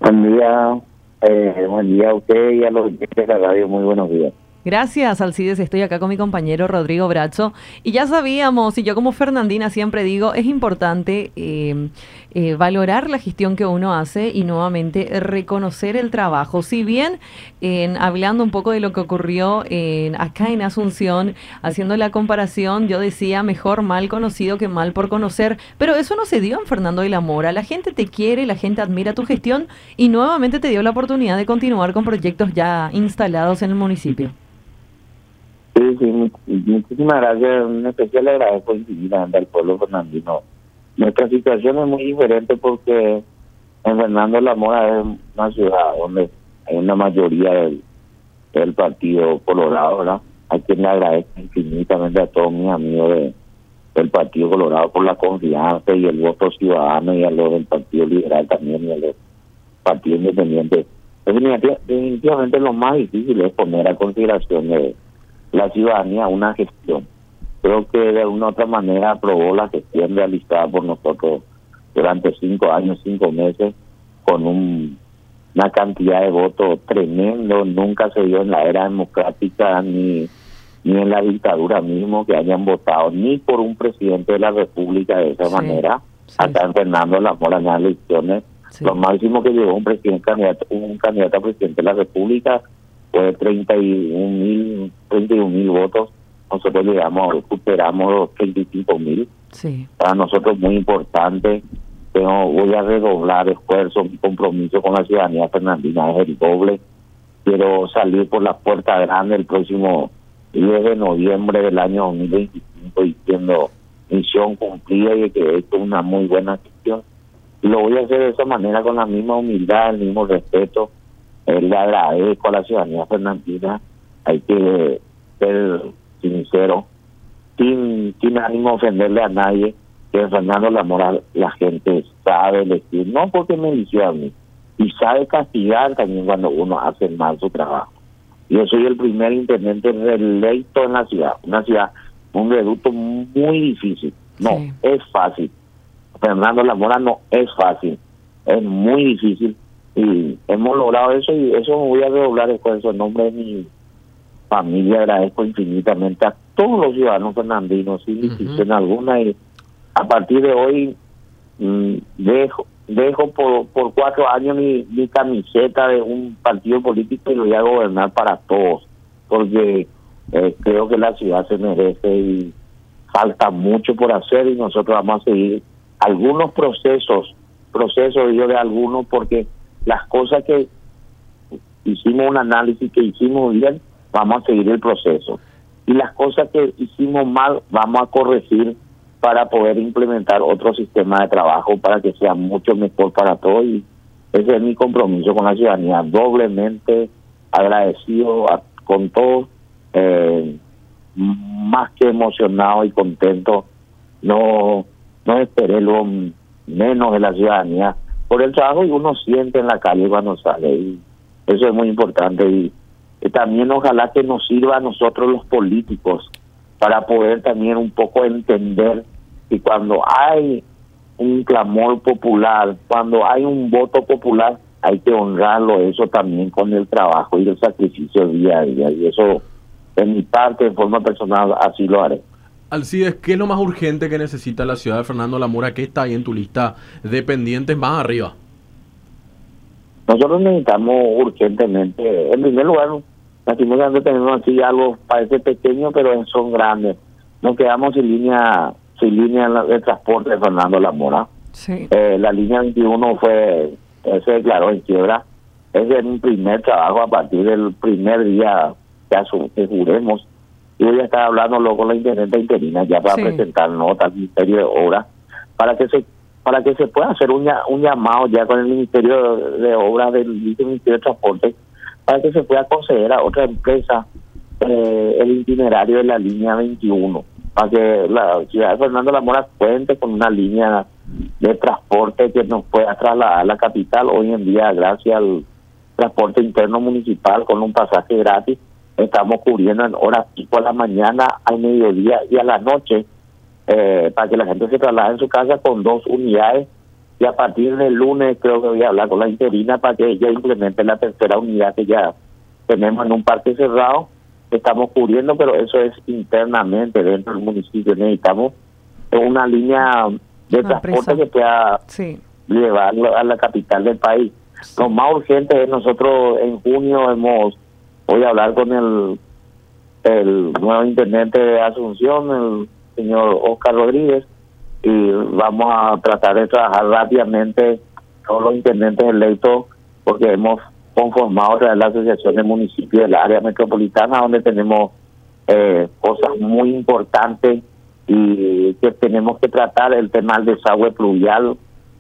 Buen día a usted y a los oyentes de la radio, muy buenos días. Gracias, Alcides. Estoy acá con mi compañero Rodrigo Bracho. Y ya sabíamos, y yo como Fernandina siempre digo, es importante valorar la gestión que uno hace y nuevamente reconocer el trabajo. Si bien, hablando un poco de lo que ocurrió acá en Asunción, haciendo la comparación, yo decía mejor mal conocido que mal por conocer, pero eso no se dio en Fernando de la Mora. La gente te quiere, la gente admira tu gestión y nuevamente te dio la oportunidad de continuar con proyectos ya instalados en el municipio. Sí, muchísimas gracias. Un especial agradezco infinitamente al pueblo fernandino. Nuestra situación es muy diferente porque en Fernando de la Mora es una ciudad donde hay una mayoría del Partido Colorado, ¿verdad? A quien le agradezco infinitamente a todos mis amigos del Partido Colorado por la confianza y el voto ciudadano, y a los del Partido Liberal también, y a los partidos independientes. Definitivamente lo más difícil es poner a consideración de la ciudadanía una gestión. Creo que de una u otra manera aprobó la gestión realizada por nosotros durante 5 años, 5 meses, con una cantidad de votos tremendo. Nunca se dio en la era democrática ni en la dictadura mismo que hayan votado ni por un presidente de la República de esa manera. Acá en Fernando de la Mora, en las elecciones, lo máximo que llegó un candidato a presidente de la República fue 31.000 votos. Nosotros recuperamos los 35.000. Para nosotros muy importante. Voy a redoblar esfuerzos. Mi compromiso con la ciudadanía fernandina es el doble. Quiero salir por la puerta grande el próximo 10 de noviembre del año 2025 diciendo misión cumplida y que esto es una muy buena gestión. Y lo voy a hacer de esa manera, con la misma humildad, el mismo respeto. Le agradezco a la ciudadanía fernandina. Hay que ser sincero, sin ánimo de ofenderle a nadie, que en Fernando de la Mora la gente sabe elegir, no porque me eligió a mí, y sabe castigar también cuando uno hace mal su trabajo. Yo soy el primer intendente reelecto en la ciudad, una ciudad, un reducto muy difícil. No es fácil. Fernando de la Mora no es fácil, es muy difícil. Y hemos logrado eso, y eso me voy a redoblar esfuerzo en nombre de mi familia. Agradezco infinitamente a todos los ciudadanos fernandinos, sin distinción alguna, y a partir de hoy dejo por 4 años mi camiseta de un partido político y lo voy a gobernar para todos, porque creo que la ciudad se merece y falta mucho por hacer, y nosotros vamos a seguir algunos procesos digo de algunos, porque las cosas que hicimos un análisis que hicimos bien, vamos a seguir el proceso, y las cosas que hicimos mal vamos a corregir para poder implementar otro sistema de trabajo para que sea mucho mejor para todos. Y ese es mi compromiso con la ciudadanía, doblemente agradecido con todos, más que emocionado y contento. No esperé lo menos de la ciudadanía por el trabajo y uno siente en la calle cuando sale, y eso es muy importante. Y también ojalá que nos sirva a nosotros los políticos para poder también un poco entender que cuando hay un clamor popular, cuando hay un voto popular, hay que honrarlo, eso también con el trabajo y el sacrificio día a día, y eso en mi parte, de forma personal, así lo haré. Alcides, ¿qué es lo más urgente que necesita la ciudad de Fernando de la Mora? ¿Qué está ahí en tu lista de pendientes más arriba? Nosotros necesitamos urgentemente, en primer lugar, lastimosamente tenemos así algo, parece pequeño, pero son grandes. Nos quedamos sin línea de transporte de Fernando de la Mora. La línea 21 se declaró en quiebra. Es un primer trabajo a partir del primer día que juremos. Y voy a estar hablando luego con la intendente interina ya para presentar nota al Ministerio de Obras para que se pueda hacer un llamado ya con el Ministerio de Obras del Ministerio de Transporte para que se pueda conceder a otra empresa el itinerario de la línea 21, para que la ciudad de Fernando de la Mora cuente con una línea de transporte que nos pueda trasladar a la capital. Hoy en día, gracias al transporte interno municipal con un pasaje gratis, estamos cubriendo en horas pico a la mañana, al mediodía y a la noche, para que la gente se traslade en su casa con 2 unidades y a partir del lunes creo que voy a hablar con la interina para que ella implemente la tercera unidad que ya tenemos en un parque cerrado que estamos cubriendo, pero eso es internamente dentro del municipio. Necesitamos una línea de transporte que pueda llevarlo a la capital del país. Lo más urgente es nosotros en junio voy a hablar con el nuevo intendente de Asunción, el señor Oscar Rodríguez, y vamos a tratar de trabajar rápidamente todos los intendentes electos, porque hemos conformado la Asociación de Municipios del Área Metropolitana, donde tenemos cosas muy importantes y que tenemos que tratar, el tema del desagüe pluvial,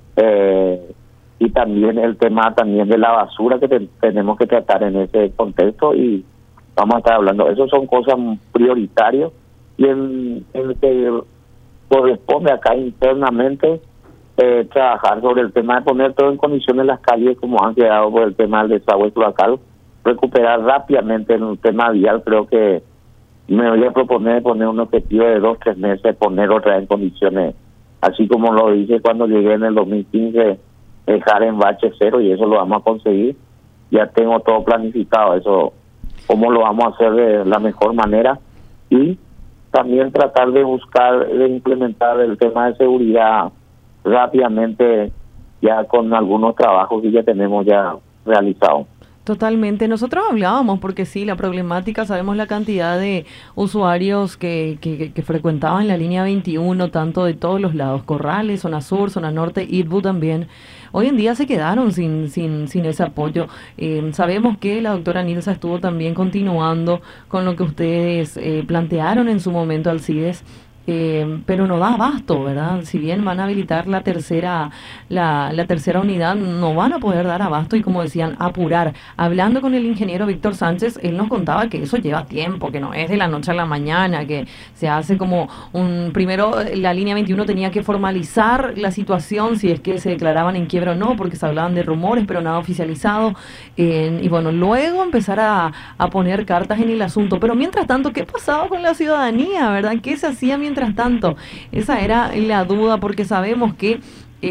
y también el tema también de la basura que tenemos que tratar en ese contexto, y vamos a estar hablando. Esas son cosas prioritarias y en el que corresponde acá internamente trabajar sobre el tema de poner todo en condiciones las calles como han quedado por el tema del desagüe cloacal, recuperar rápidamente en el tema vial. Creo que me voy a proponer poner un objetivo de 2-3 meses, poner otra en condiciones, así como lo hice cuando llegué en el 2015, dejar en bache cero, y eso lo vamos a conseguir. Ya tengo todo planificado, eso cómo lo vamos a hacer de la mejor manera, y también tratar de buscar, de implementar el tema de seguridad rápidamente, ya con algunos trabajos que ya tenemos ya realizados. Totalmente. Nosotros hablábamos, porque sí, la problemática, sabemos la cantidad de usuarios que frecuentaban la línea 21, tanto de todos los lados, Corrales, zona sur, zona norte, Itbu también. Hoy en día se quedaron sin ese apoyo. Sabemos que la doctora Nilsa estuvo también continuando con lo que ustedes plantearon en su momento, Alcides, pero no da abasto, ¿verdad? Si bien van a habilitar la tercera unidad, no van a poder dar abasto y, como decían, apurar. Hablando con el ingeniero Víctor Sánchez, él nos contaba que eso lleva tiempo, que no es de la noche a la mañana, que se hace como primero la línea 21 tenía que formalizar la situación, si es que se declaraban en quiebra o no, porque se hablaban de rumores, pero nada oficializado, y bueno, luego empezar a poner cartas en el asunto. Pero mientras tanto, ¿qué pasaba con la ciudadanía, verdad? ¿Qué se hacía mientras tanto? Esa era la duda, porque sabemos que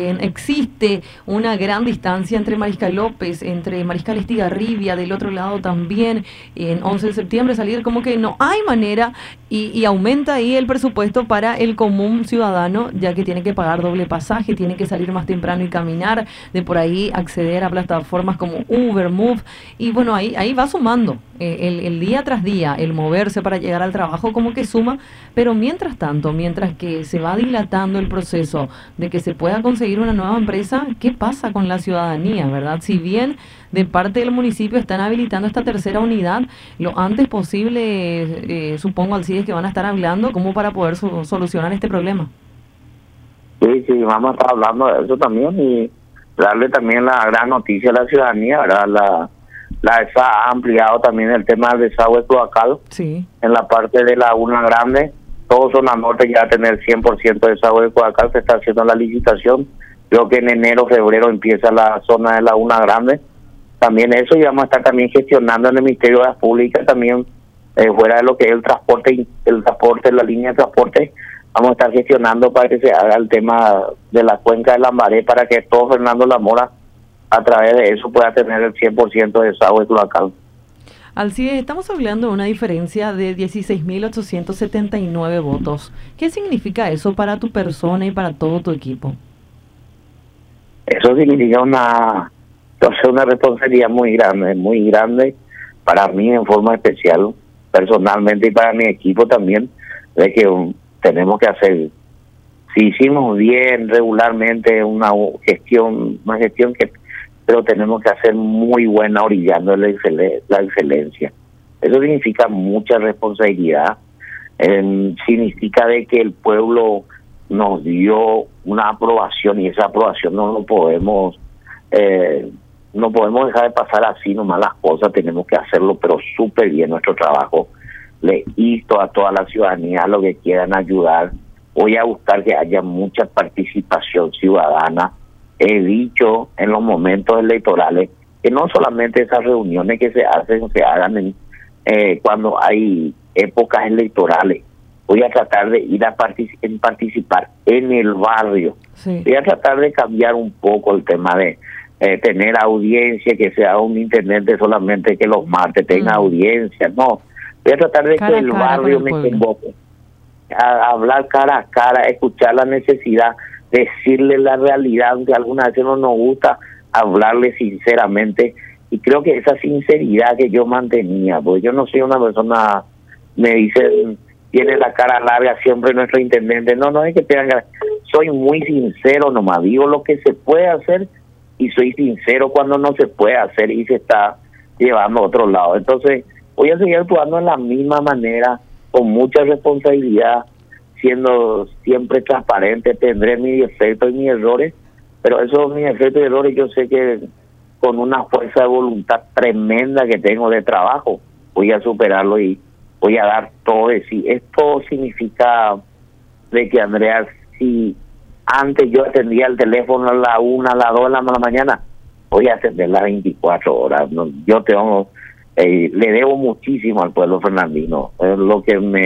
existe una gran distancia entre Mariscal López, entre Mariscal Estigarribia, del otro lado también, en 11 de septiembre salir, como que no hay manera, y aumenta ahí el presupuesto para el común ciudadano, ya que tiene que pagar doble pasaje, tiene que salir más temprano y caminar, de por ahí acceder a plataformas como Uber, Move, y bueno, ahí va sumando el día tras día, el moverse para llegar al trabajo como que suma, pero mientras tanto, mientras que se va dilatando el proceso de que se pueda conseguir una nueva empresa, ¿qué pasa con la ciudadanía, verdad? Si bien de parte del municipio están habilitando esta tercera unidad, lo antes posible, supongo, Alcides, que van a estar hablando como para poder solucionar este problema. Sí, vamos a estar hablando de eso también, y darle también la gran noticia a la ciudadanía, ¿verdad? La ESA ha ampliado también el tema del desagüe cloacal. Sí. En la parte de Laguna Grande, todo zona norte ya va a tener 100% de desagüe cloacal. Se está haciendo la licitación. Creo que en enero, febrero empieza la zona de Laguna Grande. También eso, y vamos a estar también gestionando en el Ministerio de Obras Públicas también, fuera de lo que es el transporte, la línea de transporte, vamos a estar gestionando para que se haga el tema de la cuenca de Lambaré, para que todo Fernando Lamora, a través de eso, pueda tener el 100% de desagüe cloacal. Alcides, estamos hablando de una diferencia de 16.879 votos. ¿Qué significa eso para tu persona y para todo tu equipo? Eso significa una responsabilidad muy grande para mí en forma especial, personalmente, y para mi equipo también, de que tenemos que hacer, si hicimos bien regularmente una gestión pero tenemos que hacer muy buena, orillando la excelencia. Eso significa mucha responsabilidad, significa de que el pueblo nos dio una aprobación, y esa aprobación no podemos dejar de pasar así nomás las cosas. Tenemos que hacerlo pero súper bien nuestro trabajo. Le insto a toda la ciudadanía, a los que quieran ayudar, voy a buscar que haya mucha participación ciudadana. He dicho en los momentos electorales que no solamente esas reuniones que se hagan cuando hay épocas electorales, voy a tratar de ir a participar en el barrio. Sí. Voy a tratar de cambiar un poco el tema de tener audiencia, que sea un intendente solamente que los martes tenga audiencia. No, voy a tratar de que el barrio me convoque, a hablar cara a cara, escuchar la necesidad, decirle la realidad, aunque algunas veces no nos gusta, hablarle sinceramente. Y creo que esa sinceridad que yo mantenía, porque yo no soy una persona, me dicen, tiene la cara larga siempre nuestro intendente. No es que tengan, soy muy sincero nomás, digo lo que se puede hacer y soy sincero cuando no se puede hacer y se está llevando a otro lado. Entonces voy a seguir actuando de la misma manera, con mucha responsabilidad, siendo siempre transparente. Tendré mis defectos y mis errores, pero esos mis defectos y errores yo sé que con una fuerza de voluntad tremenda que tengo de trabajo voy a superarlo y voy a dar todo de sí. Esto significa de que, Andrea, si antes yo atendía el teléfono a la 1, a las 2 de la mañana, voy a atender las 24 horas. Yo tengo, le debo muchísimo al pueblo fernandino. Lo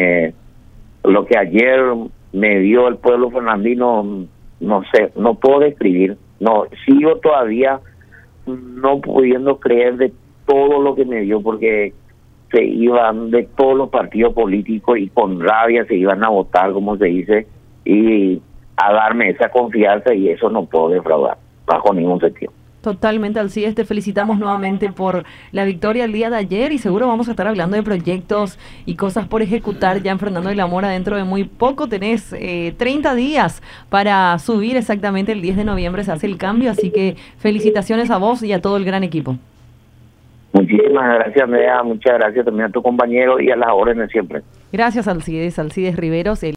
que ayer me dio el pueblo fernandino, no sé, no puedo describir. No, sigo todavía no pudiendo creer de todo lo que me dio, porque se iban de todos los partidos políticos y con rabia se iban a votar, como se dice, y a darme esa confianza, y eso no puedo defraudar bajo ningún sentido. Totalmente, Alcides, te felicitamos nuevamente por la victoria el día de ayer y seguro vamos a estar hablando de proyectos y cosas por ejecutar ya en Fernando de la Mora dentro de muy poco. Tenés 30 días para subir, exactamente el 10 de noviembre se hace el cambio, así que felicitaciones a vos y a todo el gran equipo. Muchísimas gracias, Andrea, muchas gracias también a tu compañero y a las órdenes siempre. Gracias, Alcides Riveros.